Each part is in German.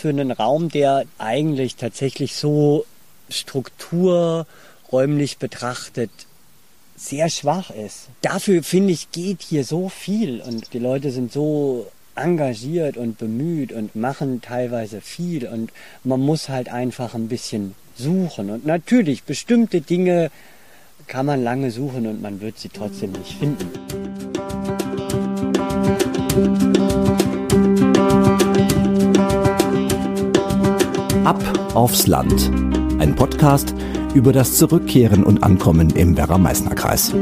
für einen Raum, der eigentlich tatsächlich so strukturräumlich betrachtet sehr schwach ist. Dafür, finde ich, geht hier so viel und die Leute sind so engagiert und bemüht und machen teilweise viel und man muss halt einfach ein bisschen suchen. Und natürlich, bestimmte Dinge kann man lange suchen und man wird sie trotzdem nicht finden. Ab aufs Land. Ein Podcast über das Zurückkehren und Ankommen im Werra-Meißner-Kreis.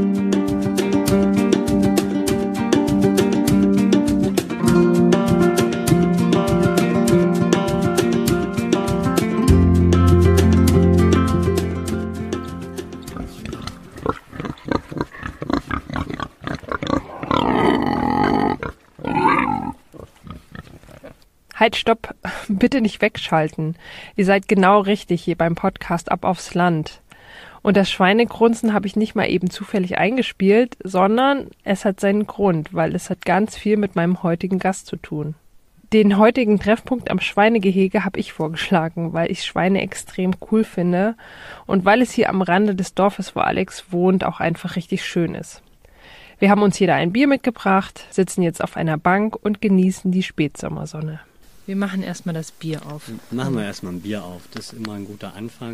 Halt, stopp, bitte nicht wegschalten. Ihr seid genau richtig hier beim Podcast Ab aufs Land. Und das Schweinegrunzen habe ich nicht mal eben zufällig eingespielt, sondern es hat seinen Grund, weil es hat ganz viel mit meinem heutigen Gast zu tun. Den heutigen Treffpunkt am Schweinegehege habe ich vorgeschlagen, weil ich Schweine extrem cool finde und weil es hier am Rande des Dorfes, wo Alex wohnt, auch einfach richtig schön ist. Wir haben uns jeder ein Bier mitgebracht, sitzen jetzt auf einer Bank und genießen die Spätsommersonne. Wir machen erstmal das Bier auf. Machen wir erstmal ein Bier auf. Das ist immer ein guter Anfang.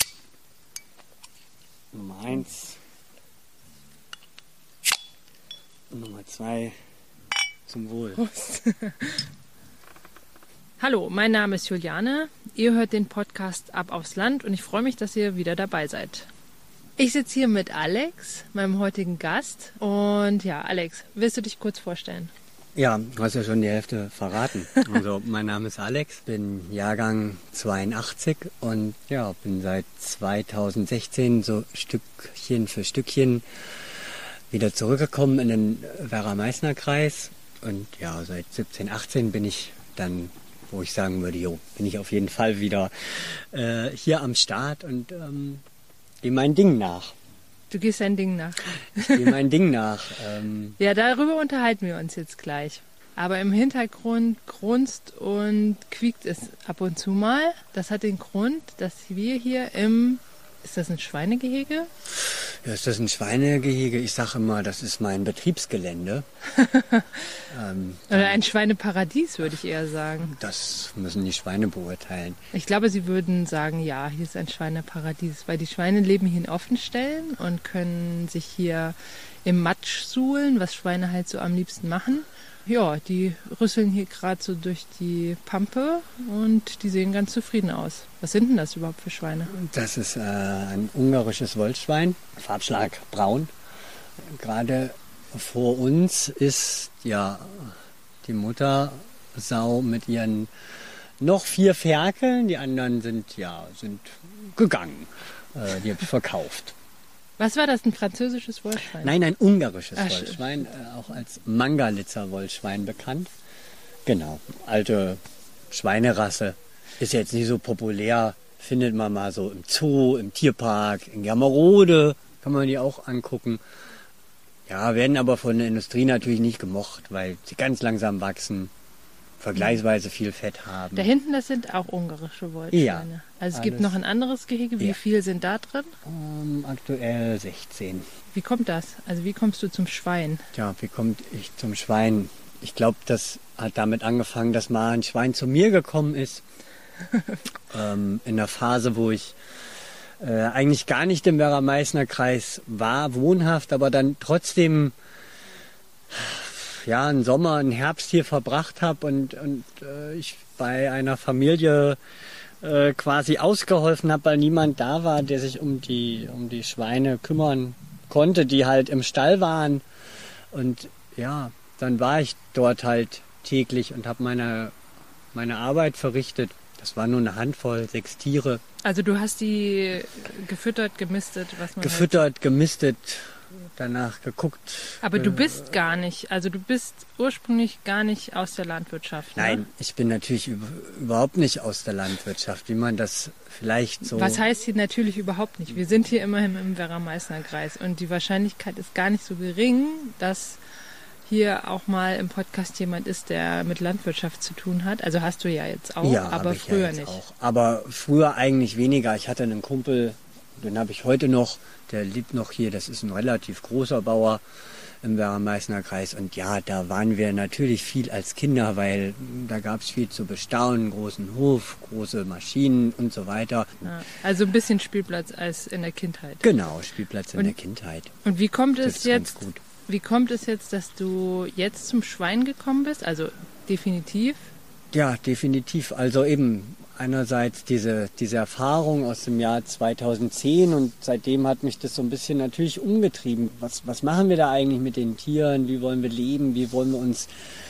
Nummer 1. Nummer 2. Zum Wohl. Prost. Hallo, mein Name ist Juliane. Ihr hört den Podcast Ab aufs Land und ich freue mich, dass ihr wieder dabei seid. Ich sitze hier mit Alex, meinem heutigen Gast. Und ja, Alex, willst du dich kurz vorstellen? Ja, du hast ja schon die Hälfte verraten. Also mein Name ist Alex, bin Jahrgang 82 und ja, bin seit 2016 so Stückchen für Stückchen wieder zurückgekommen in den Werra-Meißner-Kreis. Und ja, seit 17, 18 bin ich dann, wo ich sagen würde, jo, bin ich auf jeden Fall wieder hier am Start und gehe mein Ding nach. Du gehst dein Ding nach. Ich gehe mein Ding nach. Ja, darüber unterhalten wir uns jetzt gleich. Aber im Hintergrund grunzt und quiekt es ab und zu mal. Das hat den Grund, dass wir hier ist das ein Schweinegehege? Ja, ist das ein Schweinegehege? Ich sage immer, das ist mein Betriebsgelände. Oder ein Schweineparadies, würde ich eher sagen. Das müssen die Schweine beurteilen. Ich glaube, sie würden sagen, ja, hier ist ein Schweineparadies, weil die Schweine leben hier in Offenställen und können sich hier im Matsch suhlen, was Schweine halt so am liebsten machen. Ja, die rüsseln hier gerade so durch die Pampe und die sehen ganz zufrieden aus. Was sind denn das überhaupt für Schweine? Das ist ein ungarisches Wollschwein, Farbschlag braun. Gerade vor uns ist ja die Muttersau mit ihren noch 4 Ferkeln. Die anderen sind gegangen. Die habe ich verkauft. Was war das, ein französisches Wollschwein? Nein, ein ungarisches Wollschwein, auch als Mangalitzer Wollschwein bekannt. Genau, alte Schweinerasse. Ist jetzt nicht so populär, findet man mal so im Zoo, im Tierpark, in Germerode, kann man die auch angucken. Ja, werden aber von der Industrie natürlich nicht gemocht, weil sie ganz langsam wachsen, vergleichsweise viel Fett haben. Da hinten, das sind auch ungarische Wollschweine. Ja, also es gibt noch ein anderes Gehege. Wie viel sind da drin? Aktuell 16. Wie kommt das? Also wie kommst du zum Schwein? Ja, wie komme ich zum Schwein? Ich glaube, das hat damit angefangen, dass mal ein Schwein zu mir gekommen ist. In der Phase, wo ich eigentlich gar nicht im Werra-Meißner-Kreis war, wohnhaft, aber dann trotzdem einen Sommer, einen Herbst hier verbracht habe und ich bei einer Familie quasi ausgeholfen habe, weil niemand da war, der sich um die Schweine kümmern konnte, die halt im Stall waren. Und ja, dann war ich dort halt täglich und habe meine Arbeit verrichtet. Das war nur eine Handvoll, 6 Tiere. Also du hast die gefüttert, gemistet, was man gefüttert, gemistet, danach geguckt. Aber du bist gar nicht, also du bist ursprünglich gar nicht aus der Landwirtschaft. Nein, ne? Ich bin natürlich überhaupt nicht aus der Landwirtschaft, wie man das vielleicht so... Was heißt hier natürlich überhaupt nicht? Wir sind hier immerhin im Werra-Meißner-Kreis und die Wahrscheinlichkeit ist gar nicht so gering, dass hier auch mal im Podcast jemand ist, der mit Landwirtschaft zu tun hat. Also hast du ja jetzt auch, Ja, aber ich früher ja jetzt nicht. auch. Aber früher eigentlich weniger. Ich hatte einen Kumpel, den habe ich heute noch, der lebt noch hier. Das ist ein relativ großer Bauer im Werra-Meißner Kreis. Und ja, da waren wir natürlich viel als Kinder, weil da gab es viel zu bestaunen, großen Hof, große Maschinen und so weiter. Ja, also ein bisschen Spielplatz als in der Kindheit. Genau, Spielplatz in der Kindheit. Und wie kommt es Trifft's ganz gut. Wie kommt es jetzt, dass du jetzt zum Schwein gekommen bist? Also definitiv. Ja, definitiv. Also eben einerseits diese Erfahrung aus dem Jahr 2010 und seitdem hat mich das so ein bisschen natürlich umgetrieben. Was machen wir da eigentlich mit den Tieren? Wie wollen wir leben? Wie wollen wir uns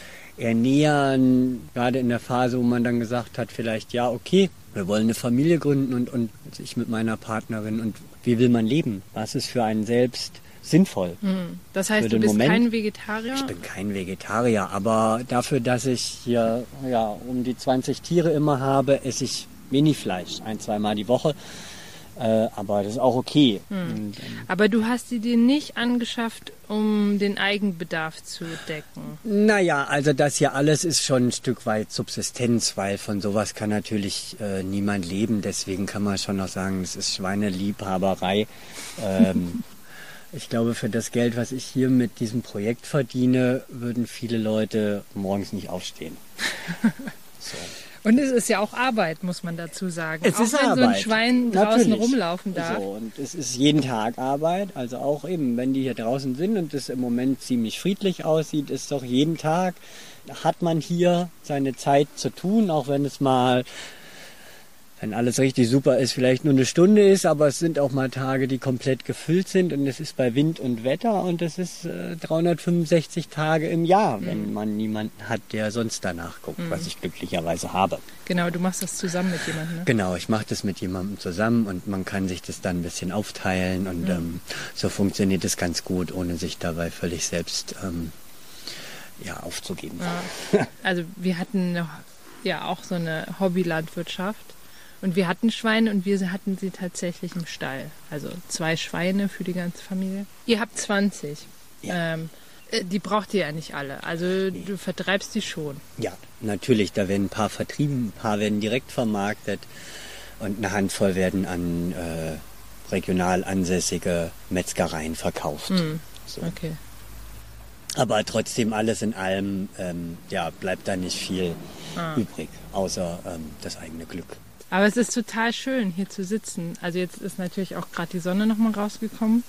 ernähren? Gerade in der Phase, wo man dann gesagt hat, vielleicht ja, okay, wir wollen eine Familie gründen und ich mit meiner Partnerin. Und wie will man leben? Was ist für einen selbst sinnvoll? Das heißt, Für du den bist Moment- kein Vegetarier? Ich bin kein Vegetarier, aber dafür, dass ich hier um die 20 Tiere immer habe, esse ich Mini-Fleisch, 1-2 Mal die Woche. Aber das ist auch okay. Und, Aber du hast sie dir nicht angeschafft, um den Eigenbedarf zu decken. naja, also das hier alles ist schon ein Stück weit Subsistenz, weil von sowas kann natürlich niemand leben. Deswegen kann man schon noch sagen, es ist Schweineliebhaberei. Ich glaube, für das Geld, was ich hier mit diesem Projekt verdiene, würden viele Leute morgens nicht aufstehen. So. Und es ist ja auch Arbeit, muss man dazu sagen. Es auch ist wenn so ein Arbeit. Schwein draußen Natürlich. rumlaufen darf. So, und es ist jeden Tag Arbeit. Also auch eben, wenn die hier draußen sind und es im Moment ziemlich friedlich aussieht, ist doch jeden Tag, hat man hier seine Zeit zu tun, auch wenn es mal, wenn alles richtig super ist, vielleicht nur eine Stunde ist, aber es sind auch mal Tage, die komplett gefüllt sind und es ist bei Wind und Wetter und es ist 365 Tage im Jahr, wenn man niemanden hat, der sonst danach guckt, was ich glücklicherweise habe. Genau, du machst das zusammen mit jemandem, ne? Genau, ich mache das mit jemandem zusammen und man kann sich das dann ein bisschen aufteilen und so funktioniert es ganz gut, ohne sich dabei völlig selbst aufzugeben. Ja. Also wir hatten ja auch so eine Hobbylandwirtschaft und wir hatten Schweine und wir hatten sie tatsächlich im Stall. Also 2 Schweine für die ganze Familie. Ihr habt 20. Ja. Die braucht ihr ja nicht alle. Also du vertreibst die schon. Ja, natürlich, da werden ein paar vertrieben, ein paar werden direkt vermarktet und eine Handvoll werden an regional ansässige Metzgereien verkauft. So. Okay. Aber trotzdem alles in allem bleibt da nicht viel übrig, außer das eigene Glück. Aber es ist total schön, hier zu sitzen. Also jetzt ist natürlich auch gerade die Sonne nochmal rausgekommen.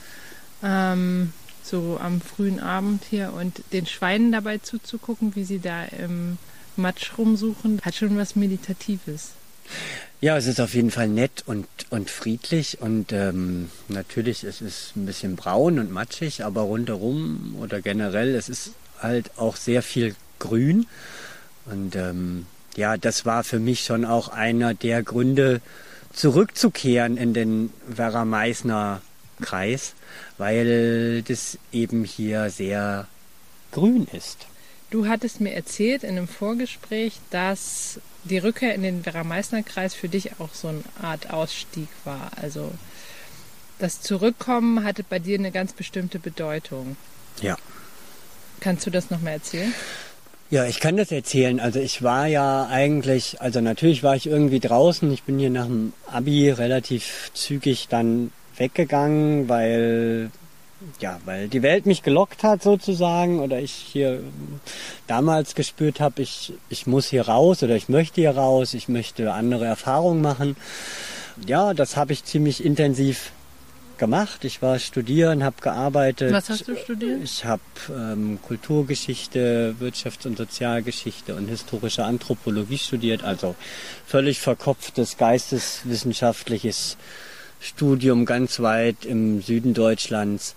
So am frühen Abend hier und den Schweinen dabei zuzugucken, wie sie da im Matsch rumsuchen, hat schon was Meditatives. Ja, es ist auf jeden Fall nett und friedlich und natürlich es ist ein bisschen braun und matschig, aber rundherum oder generell, es ist halt auch sehr viel Grün und das war für mich schon auch einer der Gründe, zurückzukehren in den Werra-Meißner Kreis, weil das eben hier sehr grün ist. Du hattest mir erzählt in einem Vorgespräch, dass die Rückkehr in den Werra-Meißner Kreis für dich auch so eine Art Ausstieg war. Also das Zurückkommen hatte bei dir eine ganz bestimmte Bedeutung. Ja. Kannst du das nochmal erzählen? Ja, ich kann das erzählen. Also ich war ja eigentlich, also natürlich war ich irgendwie draußen. Ich bin hier nach dem Abi relativ zügig dann weggegangen, weil die Welt mich gelockt hat sozusagen oder ich hier damals gespürt habe, ich muss hier raus oder ich möchte hier raus, ich möchte andere Erfahrungen machen. Ja, das habe ich ziemlich intensiv gemacht. Ich war studieren, habe gearbeitet. Was hast du studiert? Ich habe Kulturgeschichte, Wirtschafts- und Sozialgeschichte und historische Anthropologie studiert, also völlig verkopftes geisteswissenschaftliches Studium ganz weit im Süden Deutschlands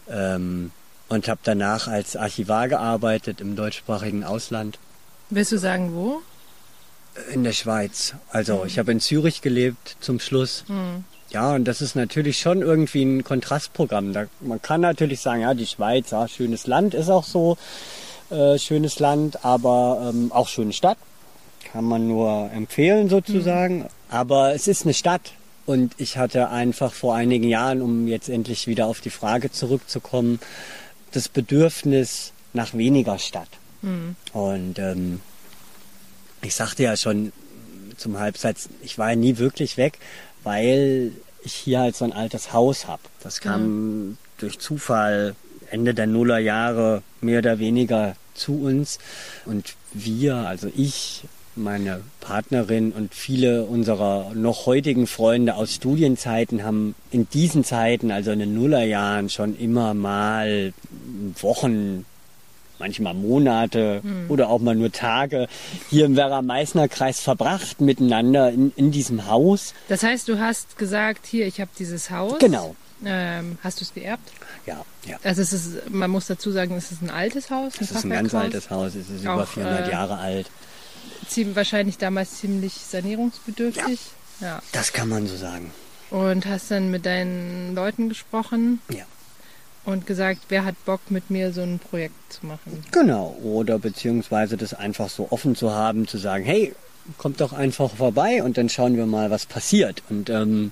und habe danach als Archivar gearbeitet im deutschsprachigen Ausland. Willst du sagen, wo? In der Schweiz. Also ich habe in Zürich gelebt zum Schluss. Ja, und das ist natürlich schon irgendwie ein Kontrastprogramm. Man kann natürlich sagen, ja, die Schweiz, ja, schönes Land, ist auch so, schönes Land, aber auch schöne Stadt. Kann man nur empfehlen sozusagen. Aber es ist eine Stadt. Und ich hatte einfach vor einigen Jahren, um jetzt endlich wieder auf die Frage zurückzukommen, das Bedürfnis, nach weniger Stadt. Und ich sagte ja schon zum Halbsatz, ich war ja nie wirklich weg, weil ich hier halt so ein altes Haus habe. Das kam durch Zufall Ende der Nullerjahre mehr oder weniger zu uns. Und wir, also ich, meine Partnerin und viele unserer noch heutigen Freunde aus Studienzeiten haben in diesen Zeiten, also in den Nullerjahren, schon immer mal Wochen, manchmal Monate oder auch mal nur Tage hier im Werra-Meißner-Kreis verbracht miteinander in diesem Haus. Das heißt, du hast gesagt, hier, ich habe dieses Haus. Genau. Hast du es geerbt? Ja. Also man muss dazu sagen, es ist ein altes Haus, Es ist ein ganz altes Haus, es ist über 400 Jahre alt. Wahrscheinlich damals ziemlich sanierungsbedürftig. Ja. Das kann man so sagen. Und hast dann mit deinen Leuten gesprochen? Ja. Und gesagt, wer hat Bock, mit mir so ein Projekt zu machen? Genau, oder beziehungsweise das einfach so offen zu haben, zu sagen, hey, kommt doch einfach vorbei und dann schauen wir mal, was passiert. Und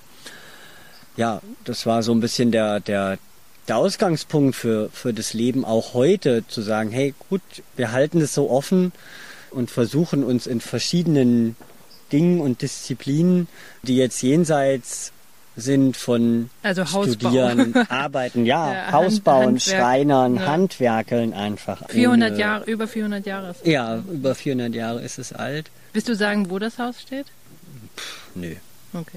das war so ein bisschen der Ausgangspunkt für das Leben auch heute, zu sagen, hey, gut, wir halten es so offen und versuchen uns in verschiedenen Dingen und Disziplinen, die jetzt jenseits sind von Studieren, Arbeiten, Hausbauen, Handwerk, Schreinern, Handwerkeln einfach. 400 Jahre, über 400 Jahre ist es. Ja, über 400 Jahre ist es alt. Willst du sagen, wo das Haus steht? Nö. Okay.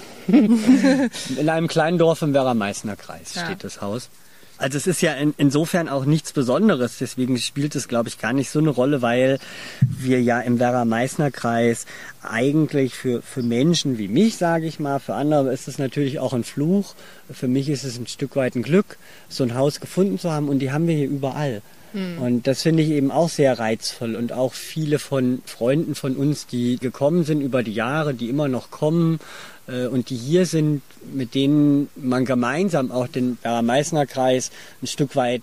In einem kleinen Dorf im Werra-Meißner-Kreis steht das Haus. Also es ist ja insofern auch nichts Besonderes, deswegen spielt es, glaube ich, gar nicht so eine Rolle, weil wir ja im Werra-Meißner-Kreis eigentlich für Menschen wie mich, sage ich mal, für andere ist es natürlich auch ein Fluch. Für mich ist es ein Stück weit ein Glück, so ein Haus gefunden zu haben, und die haben wir hier überall. Und das finde ich eben auch sehr reizvoll, und auch viele von Freunden von uns, die gekommen sind über die Jahre, die immer noch kommen und die hier sind, mit denen man gemeinsam auch den Werra-Meißner-Kreis ein Stück weit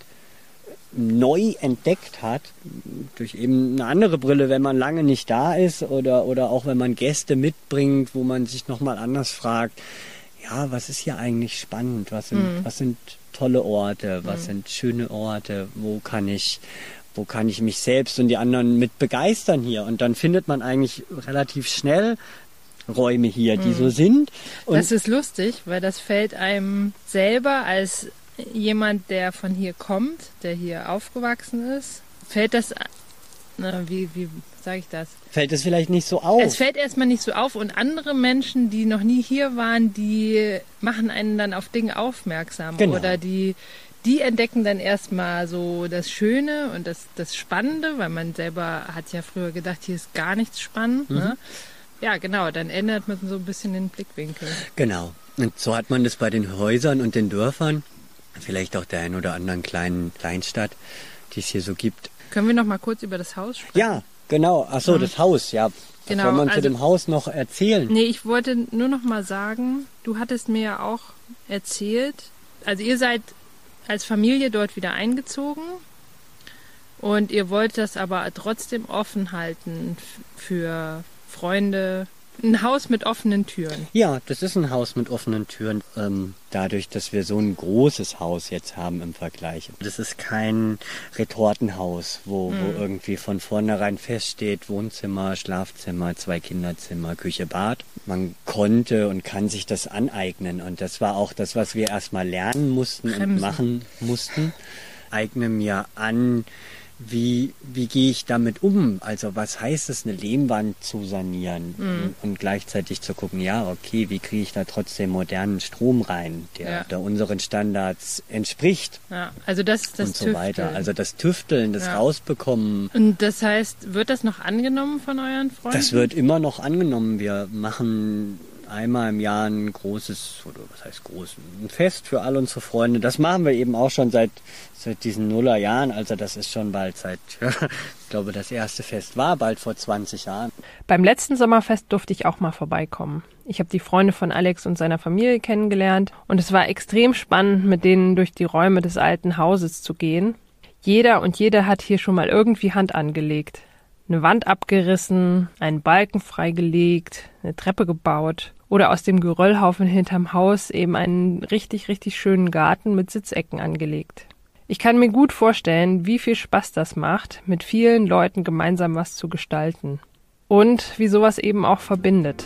neu entdeckt hat, durch eben eine andere Brille, wenn man lange nicht da ist, oder auch wenn man Gäste mitbringt, wo man sich nochmal anders fragt, ja, was ist hier eigentlich spannend, was sind tolle Orte, was sind schöne Orte, wo kann ich mich selbst und die anderen mit begeistern hier, und dann findet man eigentlich relativ schnell Räume hier, die so sind. Und das ist lustig, weil das fällt einem selber als jemand, der von hier kommt, der hier aufgewachsen ist, fällt das, wie sage ich das? Fällt es vielleicht nicht so auf. Es fällt erstmal nicht so auf, und andere Menschen, die noch nie hier waren, die machen einen dann auf Dinge aufmerksam. Genau. Oder die entdecken dann erstmal so das Schöne und das Spannende, weil man selber hat ja früher gedacht, hier ist gar nichts spannend. Ne? Ja, genau, dann ändert man so ein bisschen den Blickwinkel. Genau. Und so hat man das bei den Häusern und den Dörfern, vielleicht auch der ein oder anderen Kleinstadt, die es hier so gibt. Können wir noch mal kurz über das Haus sprechen? Ja, genau. Ach so, das Haus, ja. Genau, was soll man zu dem Haus noch erzählen? Nee, ich wollte nur noch mal sagen, du hattest mir ja auch erzählt, also ihr seid als Familie dort wieder eingezogen und ihr wollt das aber trotzdem offen halten für Freunde. Ein Haus mit offenen Türen. Ja, das ist ein Haus mit offenen Türen. Dadurch, dass wir so ein großes Haus jetzt haben im Vergleich. Das ist kein Retortenhaus, wo irgendwie von vornherein feststeht, Wohnzimmer, Schlafzimmer, 2 Kinderzimmer, Küche, Bad. Man konnte und kann sich das aneignen. Und das war auch das, was wir erstmal lernen mussten und machen mussten. Eigne mir an, wie gehe ich damit um? Also was heißt es, eine Lehmwand zu sanieren und gleichzeitig zu gucken, ja, okay, wie kriege ich da trotzdem modernen Strom rein, der unseren Standards entspricht? Ja, also das ist das und so weiter. Also das Tüfteln, das Rausbekommen. Und das heißt, wird das noch angenommen von euren Freunden? Das wird immer noch angenommen. Wir machen einmal im Jahr ein großes, oder was heißt groß, ein Fest für all unsere Freunde. Das machen wir eben auch schon seit diesen Nullerjahren. Also das ist schon bald ich glaube, das erste Fest war bald vor 20 Jahren. Beim letzten Sommerfest durfte ich auch mal vorbeikommen. Ich habe die Freunde von Alex und seiner Familie kennengelernt und es war extrem spannend, mit denen durch die Räume des alten Hauses zu gehen. Jeder und jede hat hier schon mal irgendwie Hand angelegt. Eine Wand abgerissen, einen Balken freigelegt, eine Treppe gebaut oder aus dem Geröllhaufen hinterm Haus eben einen richtig, richtig schönen Garten mit Sitzecken angelegt. Ich kann mir gut vorstellen, wie viel Spaß das macht, mit vielen Leuten gemeinsam was zu gestalten. Und wie sowas eben auch verbindet.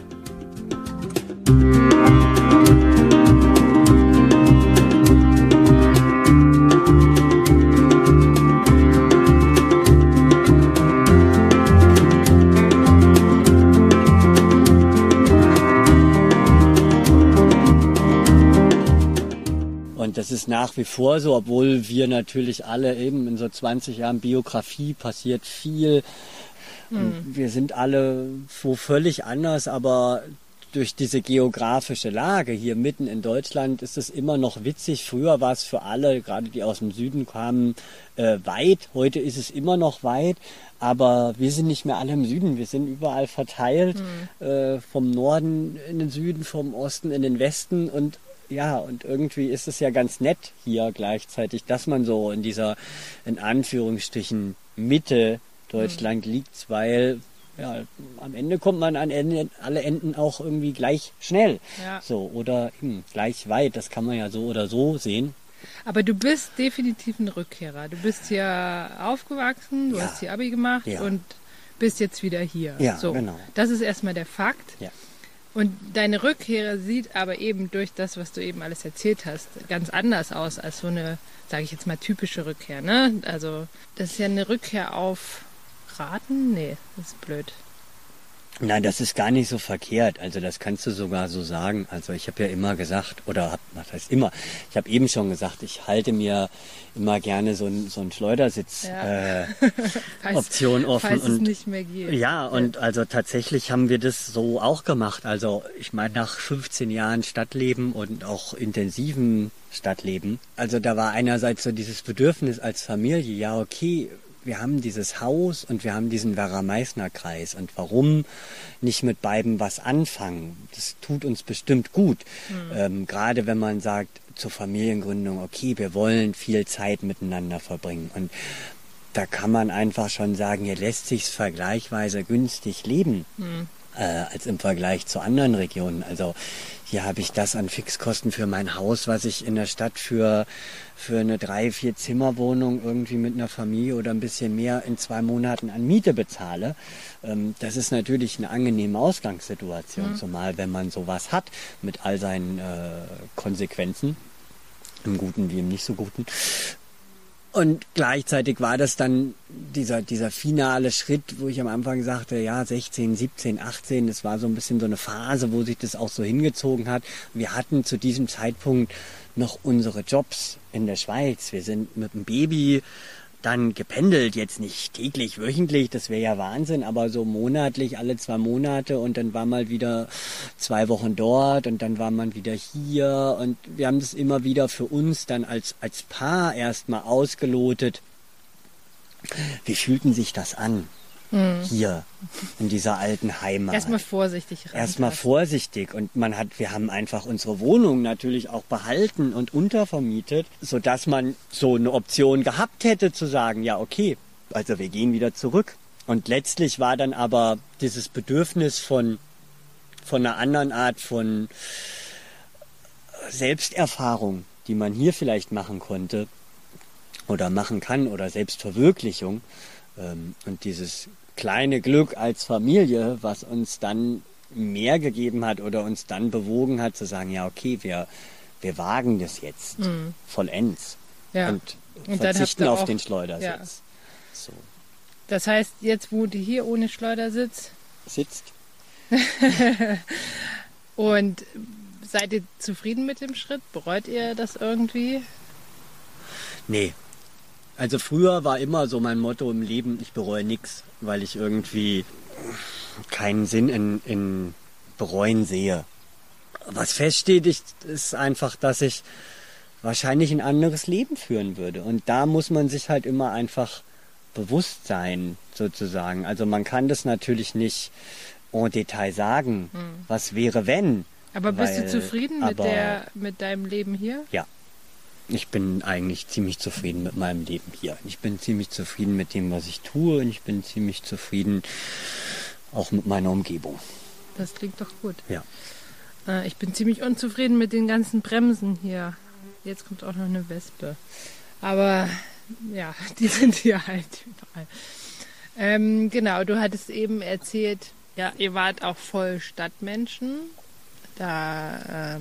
Und das ist nach wie vor so, obwohl wir natürlich alle eben in so 20 Jahren Biografie passiert viel. Wir sind alle so völlig anders, aber durch diese geografische Lage hier mitten in Deutschland ist es immer noch witzig. Früher war es für alle, gerade die aus dem Süden kamen, weit. Heute ist es immer noch weit, aber wir sind nicht mehr alle im Süden. Wir sind überall verteilt, vom Norden in den Süden, vom Osten in den Westen und ja, und irgendwie ist es ja ganz nett hier gleichzeitig, dass man so in dieser, in Anführungsstrichen, Mitte Deutschland liegt, weil ja, am Ende kommt man an alle Enden auch irgendwie gleich schnell. Ja. So, oder gleich weit, das kann man ja so oder so sehen. Aber du bist definitiv ein Rückkehrer. Du bist hier aufgewachsen, du hast hier Abi gemacht und bist jetzt wieder hier. Ja, so, genau. Das ist erstmal der Fakt. Ja. Und deine Rückkehre sieht aber eben durch das, was du eben alles erzählt hast, ganz anders aus als so eine, sage ich jetzt mal, typische Rückkehr. Ne? Also das ist ja eine Rückkehr auf Raten? Nee, das ist blöd. Nein, das ist gar nicht so verkehrt. Also das kannst du sogar so sagen. Also ich habe ja immer gesagt, was heißt immer, ich habe eben schon gesagt, ich halte mir immer gerne so ein Schleudersitz Option offen. Falls es nicht mehr geht. Ja, und also tatsächlich haben wir das so auch gemacht. Also ich meine, nach 15 Jahren Stadtleben und auch intensiven Stadtleben, also da war einerseits so dieses Bedürfnis als Familie, ja okay, wir haben dieses Haus und wir haben diesen Werra-Meißner-Kreis. Und warum nicht mit beiden was anfangen? Das tut uns bestimmt gut. Gerade wenn man sagt, zur Familiengründung, okay, wir wollen viel Zeit miteinander verbringen. Und da kann man einfach schon sagen, hier lässt sich's vergleichsweise günstig leben. Als im Vergleich zu anderen Regionen. Also hier habe ich das an Fixkosten für mein Haus, was ich in der Stadt für eine 3-4 Zimmerwohnung irgendwie mit einer Familie oder ein bisschen mehr in 2 Monaten an Miete bezahle. Das ist natürlich eine angenehme Ausgangssituation, zumal wenn man sowas hat mit all seinen Konsequenzen, im Guten wie im nicht so Guten. Und gleichzeitig war das dann dieser finale Schritt, wo ich am Anfang sagte, ja, 16, 17, 18, das war so ein bisschen so eine Phase, wo sich das auch so hingezogen hat. Wir hatten zu diesem Zeitpunkt noch unsere Jobs in der Schweiz. Wir sind mit dem Baby dann gependelt, jetzt nicht täglich, wöchentlich, das wäre ja Wahnsinn, aber so monatlich, alle 2 Monate und dann war mal wieder 2 Wochen dort und dann war man wieder hier und wir haben das immer wieder für uns dann als Paar erstmal ausgelotet. Wie fühlten sich das an? Hier in dieser alten Heimat. Erstmal vorsichtig ran. Erstmal vorsichtig und wir haben einfach unsere Wohnung natürlich auch behalten und untervermietet, sodass man so eine Option gehabt hätte zu sagen, ja okay, also wir gehen wieder zurück. Und letztlich war dann aber dieses Bedürfnis von einer anderen Art von Selbsterfahrung, die man hier vielleicht machen konnte oder machen kann oder Selbstverwirklichung und dieses kleine Glück als Familie, was uns dann mehr gegeben hat oder uns dann bewogen hat zu sagen, ja okay, wir wagen das jetzt vollends und verzichten auf den Schleudersitz. Ja. So. Das heißt, jetzt wohnt ihr hier ohne Schleudersitz? Sitzt. Und seid ihr zufrieden mit dem Schritt? Bereut ihr das irgendwie? Nee. Also früher war immer so mein Motto im Leben, ich bereue nichts, weil ich irgendwie keinen Sinn in Bereuen sehe. Was feststeht, ist einfach, dass ich wahrscheinlich ein anderes Leben führen würde. Und da muss man sich halt immer einfach bewusst sein, sozusagen. Also man kann das natürlich nicht en Detail sagen, was wäre, wenn. Aber bist du zufrieden mit deinem Leben hier? Ja. Ich bin eigentlich ziemlich zufrieden mit meinem Leben hier. Ich bin ziemlich zufrieden mit dem, was ich tue. Und ich bin ziemlich zufrieden auch mit meiner Umgebung. Das klingt doch gut. Ja. Ich bin ziemlich unzufrieden mit den ganzen Bremsen hier. Jetzt kommt auch noch eine Wespe. Aber ja, die sind hier halt überall. Genau, du hattest eben erzählt, ja, ihr wart auch voll Stadtmenschen. Da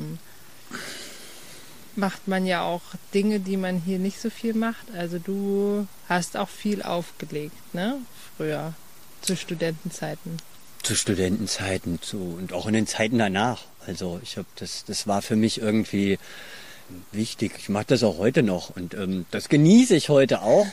macht man ja auch Dinge, die man hier nicht so viel macht. Also du hast auch viel aufgelegt, ne? Früher, zu Studentenzeiten. Zu Studentenzeiten und auch in den Zeiten danach. Also das war für mich irgendwie wichtig. Ich mache das auch heute noch und das genieße ich heute auch.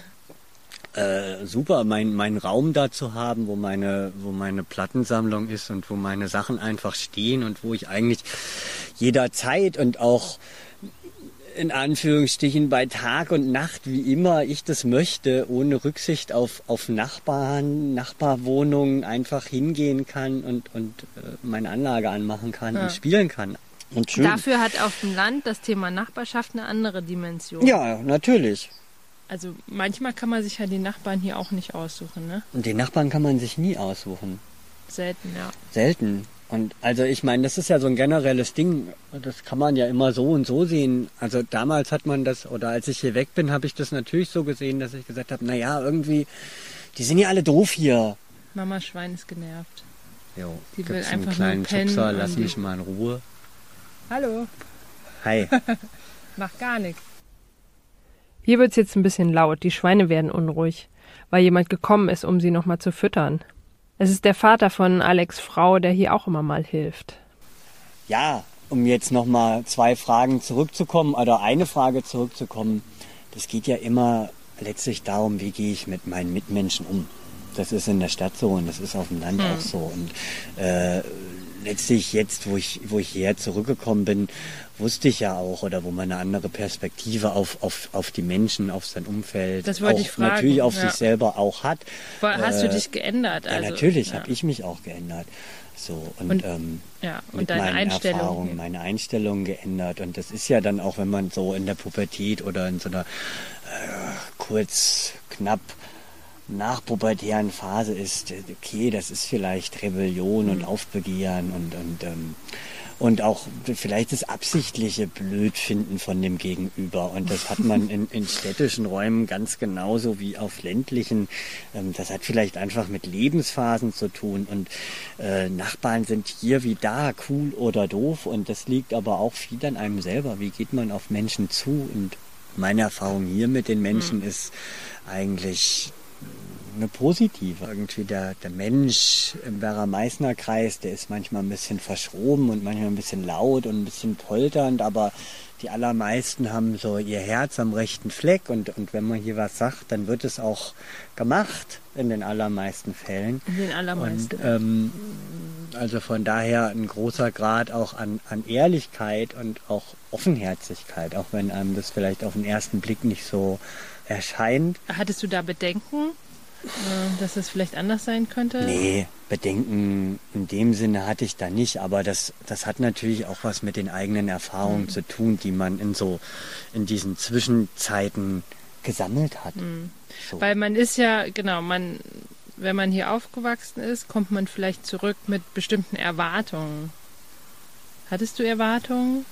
Super, meinen Raum da zu haben, wo meine Plattensammlung ist und wo meine Sachen einfach stehen und wo ich eigentlich jederzeit und auch in Anführungsstrichen bei Tag und Nacht, wie immer ich das möchte, ohne Rücksicht auf Nachbarn, Nachbarwohnungen einfach hingehen kann und meine Anlage anmachen kann und spielen kann. Und schön. Dafür hat auf dem Land das Thema Nachbarschaft eine andere Dimension. Ja, natürlich. Also manchmal kann man sich ja die Nachbarn hier auch nicht aussuchen, ne? Und die Nachbarn kann man sich nie aussuchen. Selten, ja. Selten. Und also ich meine, das ist ja so ein generelles Ding, das kann man ja immer so und so sehen. Also damals hat man das, oder als ich hier weg bin, habe ich das natürlich so gesehen, dass ich gesagt habe, naja, irgendwie, die sind ja alle doof hier. Mama Schwein ist genervt. Jo, die will gibt's einfach einen kleinen nur pennen. Schubser, lass mich mal in Ruhe. Hallo. Hi. Macht gar nichts. Hier wird's jetzt ein bisschen laut, die Schweine werden unruhig, weil jemand gekommen ist, um sie nochmal zu füttern. Es ist der Vater von Alex' Frau, der hier auch immer mal hilft. Ja, um jetzt nochmal 2 Fragen zurückzukommen, oder eine Frage zurückzukommen. Das geht ja immer letztlich darum, wie gehe ich mit meinen Mitmenschen um. Das ist in der Stadt so und das ist auf dem Land auch so. Und letztlich jetzt, wo ich hierher zurückgekommen bin, wusste ich ja auch, oder wo man eine andere Perspektive auf die Menschen, auf sein Umfeld, das wollte auch ich fragen. natürlich auf sich selber auch hat. Hast du dich geändert? Also, ja, natürlich habe ich mich auch geändert. So, und mit deine Einstellung. Meine Einstellung geändert. Und das ist ja dann auch, wenn man so in der Pubertät oder in so einer knapp nachpubertären Phase ist, okay, das ist vielleicht Rebellion und Aufbegehren und auch vielleicht das absichtliche Blödfinden von dem Gegenüber. Und das hat man in städtischen Räumen ganz genauso wie auf ländlichen. Das hat vielleicht einfach mit Lebensphasen zu tun. Und Nachbarn sind hier wie da, cool oder doof. Und das liegt aber auch viel an einem selber. Wie geht man auf Menschen zu? Und meine Erfahrung hier mit den Menschen ist eigentlich eine positive. Irgendwie der Mensch im Werra-Meißner-Kreis, der ist manchmal ein bisschen verschroben und manchmal ein bisschen laut und ein bisschen polternd, aber die allermeisten haben so ihr Herz am rechten Fleck und wenn man hier was sagt, dann wird es auch gemacht in den allermeisten Fällen. In den allermeisten. Und also von daher ein großer Grad auch an Ehrlichkeit und auch Offenherzigkeit, auch wenn einem das vielleicht auf den ersten Blick nicht so erscheint. Hattest du da Bedenken, dass es vielleicht anders sein könnte? Nee, Bedenken in dem Sinne hatte ich da nicht, aber das hat natürlich auch was mit den eigenen Erfahrungen zu tun, die man in diesen Zwischenzeiten gesammelt hat. So. Weil man ist ja, genau, wenn man hier aufgewachsen ist, kommt man vielleicht zurück mit bestimmten Erwartungen. Hattest du Erwartungen?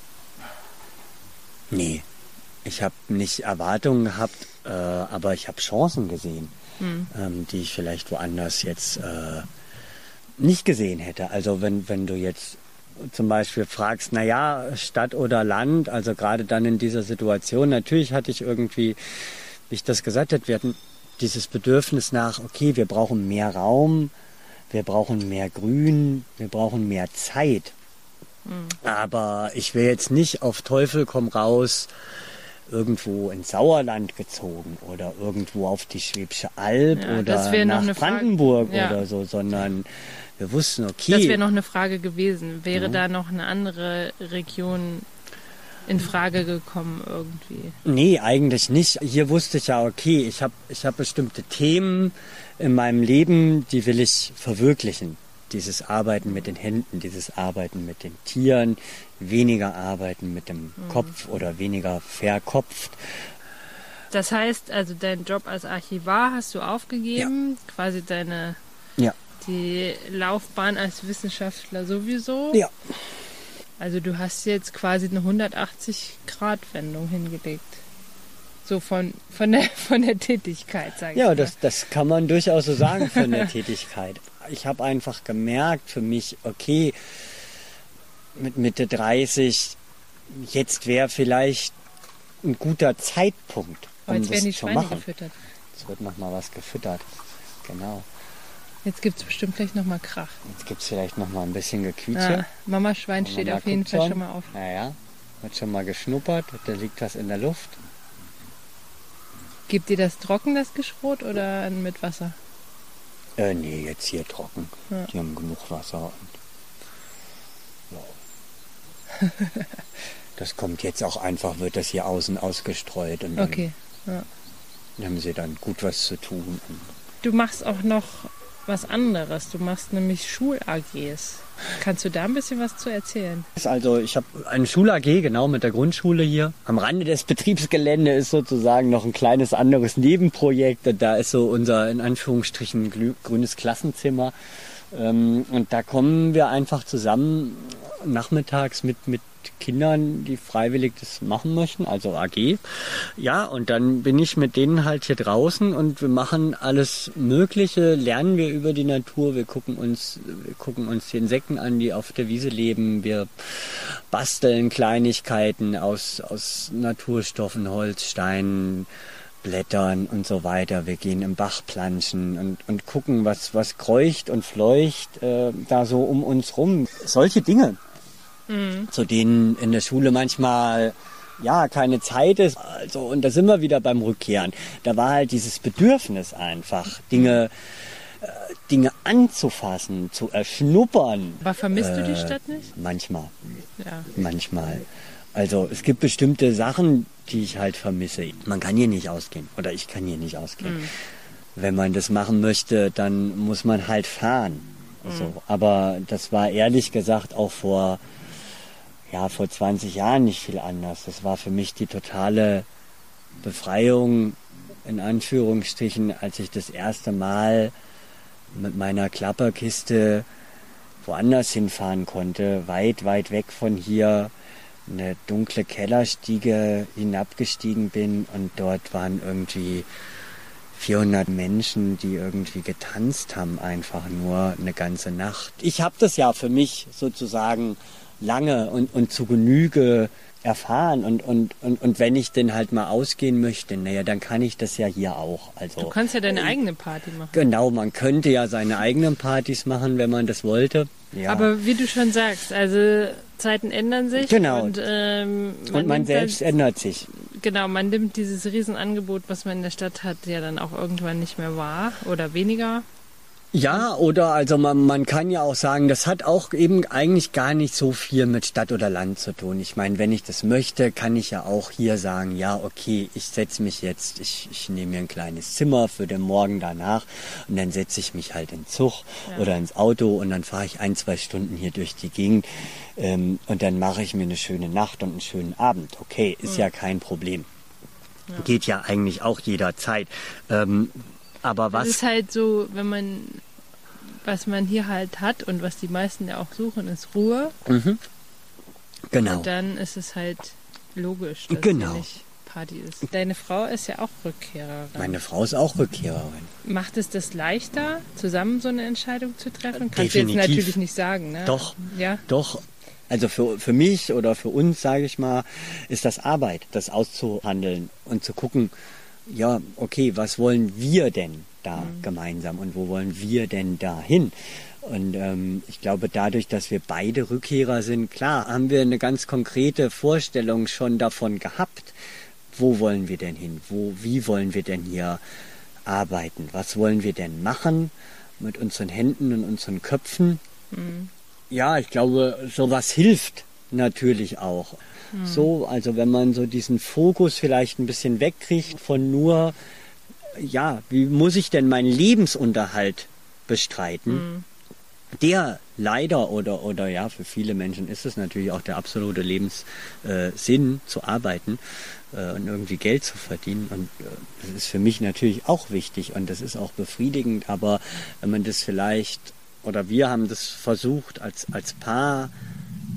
Nee, ich habe nicht Erwartungen gehabt, aber ich habe Chancen gesehen. Die ich vielleicht woanders jetzt nicht gesehen hätte. Also wenn du jetzt zum Beispiel fragst, naja, Stadt oder Land, also gerade dann in dieser Situation, natürlich hatte ich irgendwie, wie ich das gesagt habe, wir hatten dieses Bedürfnis nach, okay, wir brauchen mehr Raum, wir brauchen mehr Grün, wir brauchen mehr Zeit. Aber ich wäre jetzt nicht auf Teufel komm raus irgendwo ins Sauerland gezogen oder irgendwo auf die Schwäbische Alb oder nach Brandenburg oder so, sondern wir wussten, okay. Das wäre noch eine Frage gewesen. Wäre da noch eine andere Region in Frage gekommen irgendwie? Nee, eigentlich nicht. Hier wusste ich ja, okay, ich hab bestimmte Themen in meinem Leben, die will ich verwirklichen. Dieses Arbeiten mit den Händen, dieses Arbeiten mit den Tieren, weniger Arbeiten mit dem Kopf oder weniger verkopft. Das heißt, also deinen Job als Archivar hast du aufgegeben, quasi die Laufbahn als Wissenschaftler sowieso. Ja. Also du hast jetzt quasi eine 180-Grad-Wendung hingelegt. So von der Tätigkeit, sage ich Ja, mal. das kann man durchaus so sagen von der Tätigkeit. Ich habe einfach gemerkt für mich, okay, mit Mitte 30, jetzt wäre vielleicht ein guter Zeitpunkt, Aber um jetzt werden die das zu Schweine machen. gefüttert. Jetzt wird nochmal was gefüttert. Genau. Jetzt gibt es bestimmt gleich nochmal Krach. Jetzt gibt es vielleicht nochmal ein bisschen Gequietsche. Mama Schwein steht Mama auf jeden guckt Fall schon mal auf. Naja, wird schon mal geschnuppert, da liegt was in der Luft. Gebt ihr das trocken, das Geschrot, oder mit Wasser? Nee, jetzt hier trocken. Ja. Die haben genug Wasser. Und, ja. Das kommt jetzt auch einfach, wird das hier außen ausgestreut. Und Okay. Ja. dann haben sie dann gut was zu tun. Du machst auch noch was anderes. Du machst nämlich Schul-AGs. Kannst du da ein bisschen was zu erzählen? Also ich habe eine Schul-AG, genau, mit der Grundschule hier. Am Rande des Betriebsgeländes ist sozusagen noch ein kleines anderes Nebenprojekt. Da ist so unser, in Anführungsstrichen, grünes Klassenzimmer. Und da kommen wir einfach zusammen nachmittags mit Kindern, die freiwillig das machen möchten, also AG. Ja, und dann bin ich mit denen halt hier draußen und wir machen alles Mögliche, lernen wir über die Natur, wir gucken uns die Insekten an, die auf der Wiese leben, wir basteln Kleinigkeiten aus Naturstoffen, Holz, Steinen, Blättern und so weiter. Wir gehen im Bach planschen und gucken, was kreucht und fleucht da so um uns rum. Solche Dinge, zu denen in der Schule manchmal keine Zeit ist. Also, und da sind wir wieder beim Rückkehren. Da war halt dieses Bedürfnis einfach, Dinge anzufassen, zu erschnuppern. Aber vermisst du die Stadt nicht? Manchmal. Ja. Manchmal. Also es gibt bestimmte Sachen, die ich halt vermisse. Man kann hier nicht ausgehen oder ich kann hier nicht ausgehen. Wenn man das machen möchte, dann muss man halt fahren. So. Aber das war ehrlich gesagt auch vor 20 Jahren nicht viel anders. Das war für mich die totale Befreiung, in Anführungsstrichen, als ich das erste Mal mit meiner Klapperkiste woanders hinfahren konnte, weit, weit weg von hier, eine dunkle Kellerstiege hinabgestiegen bin und dort waren irgendwie 400 Menschen, die irgendwie getanzt haben, einfach nur eine ganze Nacht. Ich habe das ja für mich sozusagen lange und zu Genüge erfahren und wenn ich denn halt mal ausgehen möchte, dann kann ich das ja hier auch. Also, Du kannst ja deine eigene Party machen. Genau, man könnte ja seine eigenen Partys machen, wenn man das wollte. Ja. Aber wie du schon sagst, also Zeiten ändern sich. Genau. Und man nimmt selbst ändert sich. Genau, man nimmt dieses Riesenangebot, was man in der Stadt hat, ja dann auch irgendwann nicht mehr wahr oder weniger. Ja, oder also man kann ja auch sagen, das hat auch eben eigentlich gar nicht so viel mit Stadt oder Land zu tun. Ich meine, wenn ich das möchte, kann ich ja auch hier sagen, ja, okay, ich setze mich jetzt, ich nehme mir ein kleines Zimmer für den Morgen danach und dann setze ich mich halt in den Zug oder ins Auto und dann fahre ich 1-2 Stunden hier durch die Gegend und dann mache ich mir eine schöne Nacht und einen schönen Abend. Okay, ist ja kein Problem. Ja. Geht ja eigentlich auch jederzeit. Aber was... Es ist halt so, was man hier halt hat und was die meisten ja auch suchen, ist Ruhe. Mhm. Genau. Und dann ist es halt logisch, dass genau. hier nicht Party ist. Deine Frau ist ja auch Rückkehrerin. Meine Frau ist auch Rückkehrerin. Macht es das leichter, zusammen so eine Entscheidung zu treffen? Kannst Definitiv. du jetzt natürlich nicht sagen, ne? Doch, ja? Doch. Also für mich oder für uns, sage ich mal, ist das Arbeit, das auszuhandeln und zu gucken, ja, okay, was wollen wir denn da gemeinsam und wo wollen wir denn da hin? Und ich glaube, dadurch, dass wir beide Rückkehrer sind, klar, haben wir eine ganz konkrete Vorstellung schon davon gehabt, wo wollen wir denn hin? Wie wollen wir denn hier arbeiten? Was wollen wir denn machen mit unseren Händen und unseren Köpfen? Ja, ich glaube, sowas hilft natürlich auch. So, also wenn man so diesen Fokus vielleicht ein bisschen wegkriegt von nur, ja, wie muss ich denn meinen Lebensunterhalt bestreiten? Der leider oder ja, für viele Menschen ist es natürlich auch der absolute Lebenssinn, zu arbeiten und irgendwie Geld zu verdienen. Und das ist für mich natürlich auch wichtig und das ist auch befriedigend. Aber wenn man das vielleicht, oder wir haben das versucht als Paar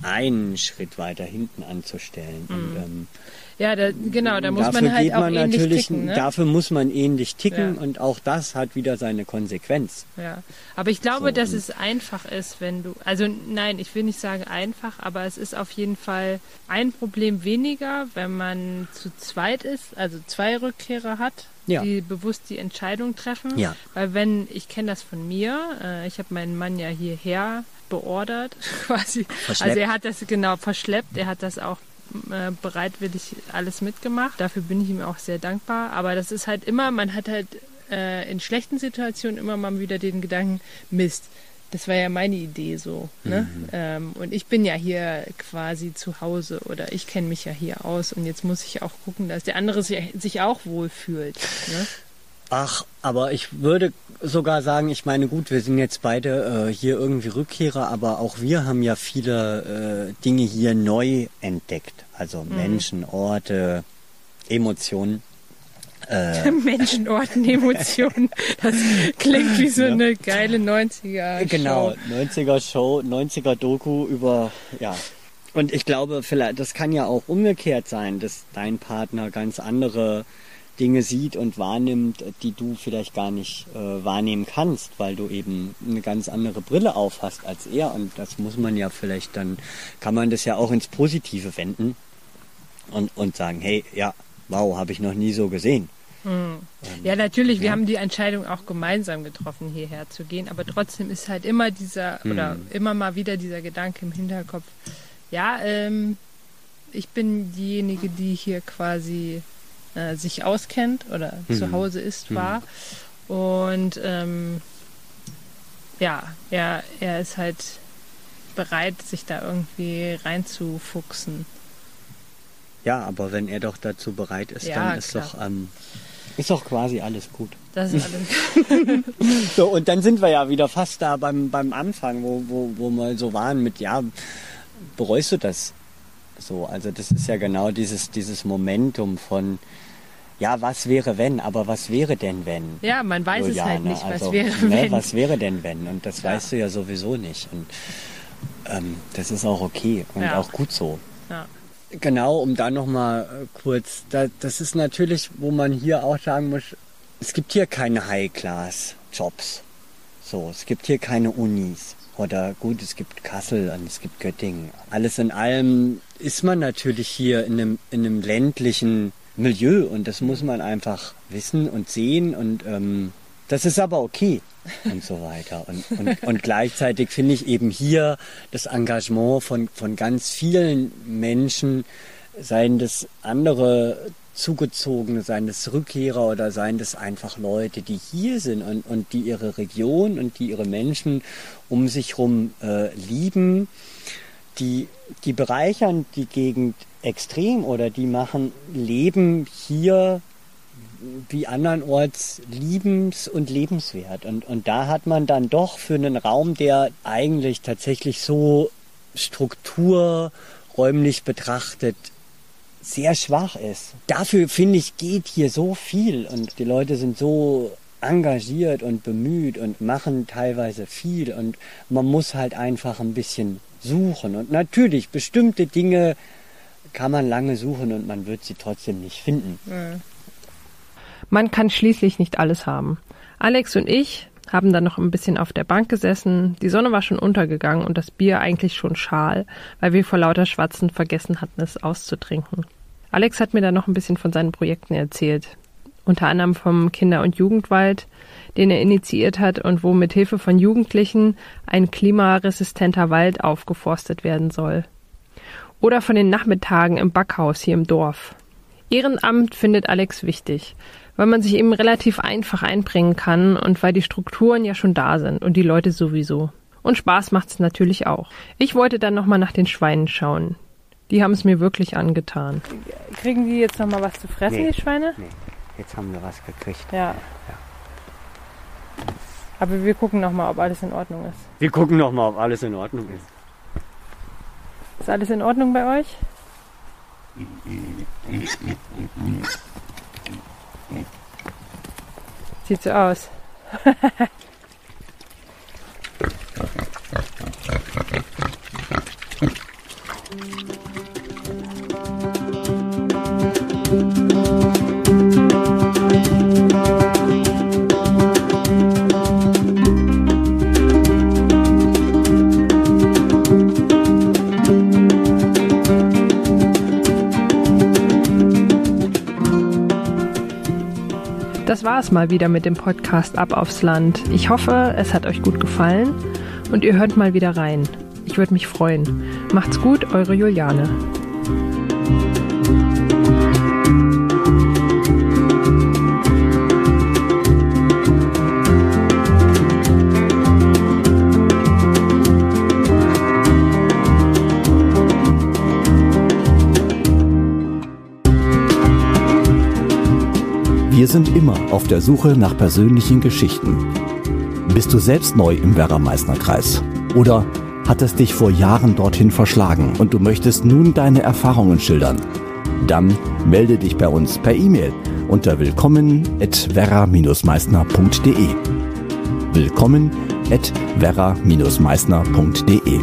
einen Schritt weiter hinten anzustellen. Und, ja, da muss man halt auch ähnlich ticken. Ne? Dafür muss man ähnlich ticken Ja. und auch das hat wieder seine Konsequenz. Ja, aber ich glaube, So, dass es einfach ist, wenn du, also nein, ich will nicht sagen einfach, aber es ist auf jeden Fall ein Problem weniger, wenn man zu zweit ist, also 2 Rückkehrer hat, Ja. die bewusst die Entscheidung treffen. Ja. Weil ich kenne das von mir, ich habe meinen Mann ja hierher beordert, quasi. Verschleppt. Also er hat das genau verschleppt, er hat das auch bereitwillig alles mitgemacht. Dafür bin ich ihm auch sehr dankbar. Aber das ist halt immer, man hat halt in schlechten Situationen immer mal wieder den Gedanken, Mist, das war ja meine Idee so. Ne? Und ich bin ja hier quasi zu Hause oder ich kenne mich ja hier aus und jetzt muss ich auch gucken, dass der andere sich auch wohlfühlt. Ne? Ach, aber ich würde sogar sagen, ich meine, gut, wir sind jetzt beide hier irgendwie Rückkehrer, aber auch wir haben ja viele Dinge hier neu entdeckt. Also Menschen, Orte, Emotionen. Menschen, Orten, Emotionen. Das klingt wie so eine geile 90er-Show. Genau, 90er-Show, 90er-Doku über, ja. Und ich glaube, vielleicht, das kann ja auch umgekehrt sein, dass dein Partner ganz andere Dinge sieht und wahrnimmt, die du vielleicht gar nicht wahrnehmen kannst, weil du eben eine ganz andere Brille auf hast als er. Und das muss man ja vielleicht dann, kann man das ja auch ins Positive wenden und sagen, hey, ja, wow, habe ich noch nie so gesehen. Ja, natürlich, wir haben die Entscheidung auch gemeinsam getroffen, hierher zu gehen, aber trotzdem ist halt immer oder immer mal wieder dieser Gedanke im Hinterkopf, ja, ich bin diejenige, die hier quasi sich auskennt oder zu Hause ist, war. Und ja, er ist halt bereit, sich da irgendwie reinzufuchsen. Ja, aber wenn er doch dazu bereit ist, Ja, dann ist klar. doch quasi alles gut. Das ist alles. So, und dann sind wir ja wieder fast da beim Anfang, wo wir so waren mit, ja, bereust du das so? Also das ist ja genau dieses Momentum von, ja, was wäre wenn, aber was wäre denn wenn? Ja, man weiß es halt nicht, was Also, wäre wenn. Was wäre denn wenn? Und das Ja. weißt du ja sowieso nicht. Und das ist auch okay und Ja. auch gut so. Ja. Genau, um da nochmal kurz, das ist natürlich, wo man hier auch sagen muss, es gibt hier keine High-Class-Jobs. So, es gibt hier keine Unis. Oder gut, es gibt Kassel und es gibt Göttingen. Alles in allem ist man natürlich hier in einem ländlichen Milieu und das muss man einfach wissen und sehen und das ist aber okay und so weiter. Und gleichzeitig finde ich eben hier das Engagement von ganz vielen Menschen, seien das andere Zugezogene, seien das Rückkehrer oder seien das einfach Leute, die hier sind und die ihre Region und die ihre Menschen um sich herum lieben, die bereichern die Gegend extrem oder die machen Leben hier wie andernorts liebens- und lebenswert. Und da hat man dann doch für einen Raum, der eigentlich tatsächlich so strukturräumlich betrachtet sehr schwach ist. Dafür, finde ich, geht hier so viel und die Leute sind so engagiert und bemüht und machen teilweise viel und man muss halt einfach ein bisschen suchen. Und natürlich, bestimmte Dinge kann man lange suchen und man wird sie trotzdem nicht finden. Man kann schließlich nicht alles haben. Alex und ich haben dann noch ein bisschen auf der Bank gesessen. Die Sonne war schon untergegangen und das Bier eigentlich schon schal, weil wir vor lauter Schwatzen vergessen hatten, es auszutrinken. Alex hat mir dann noch ein bisschen von seinen Projekten erzählt. Unter anderem vom Kinder- und Jugendwald, den er initiiert hat und wo mit Hilfe von Jugendlichen ein klimaresistenter Wald aufgeforstet werden soll. Oder von den Nachmittagen im Backhaus hier im Dorf. Ehrenamt findet Alex wichtig, weil man sich eben relativ einfach einbringen kann und weil die Strukturen ja schon da sind und die Leute sowieso. Und Spaß macht's natürlich auch. Ich wollte dann nochmal nach den Schweinen schauen. Die haben es mir wirklich angetan. Kriegen die jetzt nochmal was zu fressen, Nee. die Schweine? Nee, jetzt haben wir was gekriegt. Ja. Aber wir gucken nochmal, ob alles in Ordnung ist. Wir gucken noch mal, ob alles in Ordnung ist. Ist alles in Ordnung bei euch? Sieht so aus. das war es mal wieder mit dem Podcast Ab aufs Land. Ich hoffe, es hat euch gut gefallen und ihr hört mal wieder rein. Ich würde mich freuen. Macht's gut, eure Juliane. Wir sind immer auf der Suche nach persönlichen Geschichten. Bist du selbst neu im Werra-Meißner-Kreis? Oder hat es dich vor Jahren dorthin verschlagen und du möchtest nun deine Erfahrungen schildern? Dann melde dich bei uns per E-Mail unter willkommen@werra-meißner.de. willkommen@werra-meißner.de.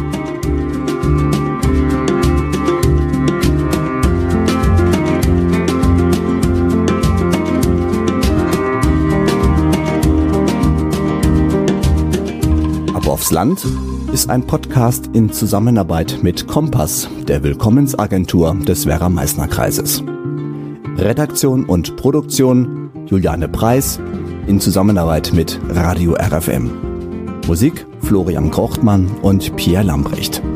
Aufs Land ist ein Podcast in Zusammenarbeit mit Kompass, der Willkommensagentur des Werra-Meißner-Kreises. Redaktion und Produktion Juliane Preis in Zusammenarbeit mit Radio RFM. Musik Florian Krochtmann und Pierre Lambrecht.